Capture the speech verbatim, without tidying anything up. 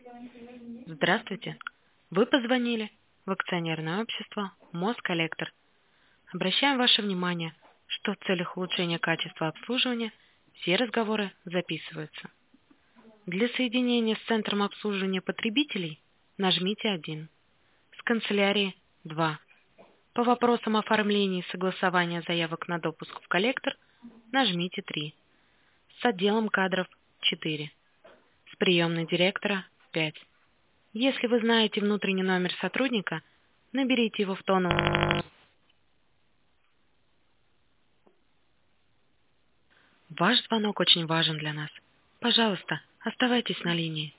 Здравствуйте. Вы позвонили в акционерное общество Москоллектор. Обращаем ваше внимание, что в целях улучшения качества обслуживания все разговоры записываются. Для соединения с центром обслуживания потребителей нажмите один. С канцелярией два. По вопросам оформления и согласования заявок на допуск в коллектор нажмите три. С отделом кадров четыре. С приемной директора пять. Если вы знаете внутренний номер сотрудника, наберите его в тоновом. Ваш звонок очень важен для нас. Пожалуйста, оставайтесь на линии.